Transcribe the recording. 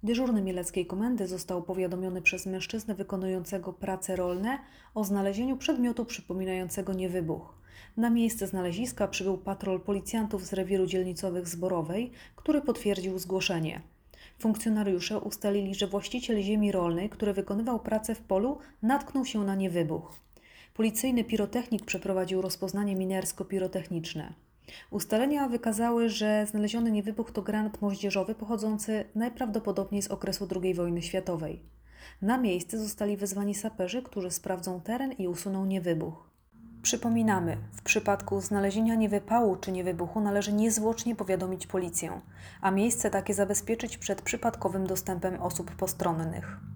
Dyżurny mieleckiej komendy został powiadomiony przez mężczyznę wykonującego prace rolne o znalezieniu przedmiotu przypominającego niewybuch. Na miejsce znaleziska przybył patrol policjantów z rewiru dzielnicowych Zborowej, który potwierdził zgłoszenie. Funkcjonariusze ustalili, że właściciel ziemi rolnej, który wykonywał pracę w polu, natknął się na niewybuch. Policyjny pirotechnik przeprowadził rozpoznanie minersko-pirotechniczne. Ustalenia wykazały, że znaleziony niewybuch to granat moździerzowy pochodzący najprawdopodobniej z okresu II wojny światowej. Na miejsce zostali wezwani saperzy, którzy sprawdzą teren i usuną niewybuch. Przypominamy, w przypadku znalezienia niewypału czy niewybuchu należy niezwłocznie powiadomić policję, a miejsce takie zabezpieczyć przed przypadkowym dostępem osób postronnych.